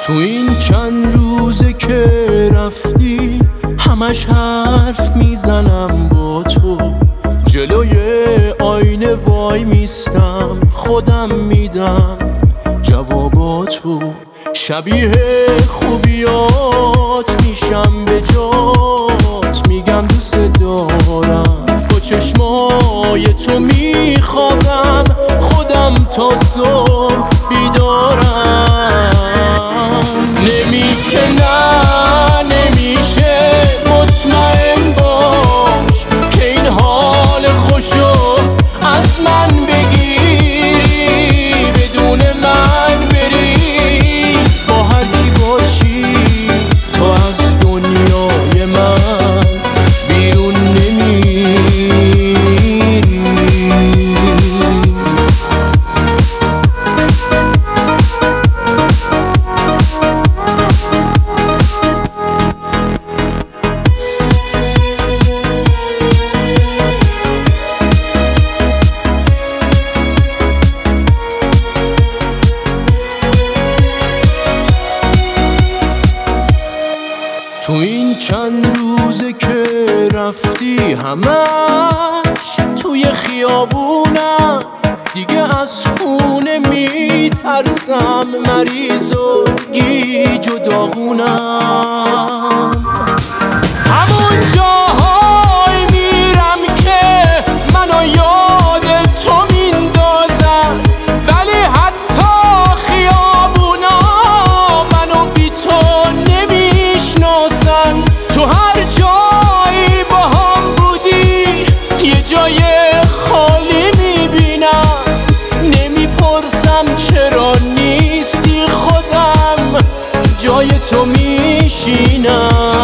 تو این چند روزه که رفتی همش حرف میزنم با تو، جلوی آینه وای میستم خودم میدم جواباتو، شبیه خوبیات میشم به جات، میگم دوست دارم، با چشمای تو میخوابم خودم تا صبح بیدارم. نمیشه نه نمیشه مطمئن باش که این حال خوشو از من بگیری، بدون من بری با هر کی باشی، تو از دنیای من بیرون نمیری. تو این چند روزه که رفتی همش توی خیابونم، دیگه از خونه میترسم، مریض و گیج و داغونم. همون جاهای میرم که منو یاد تو میندازن، ولی حتی خیابونا منو بی تو نمیشناسن. تو هر جایی با هم بودی یه جای خالی میبینم، نمیپرسم چرا نیستی، خودم جای تو میشینم.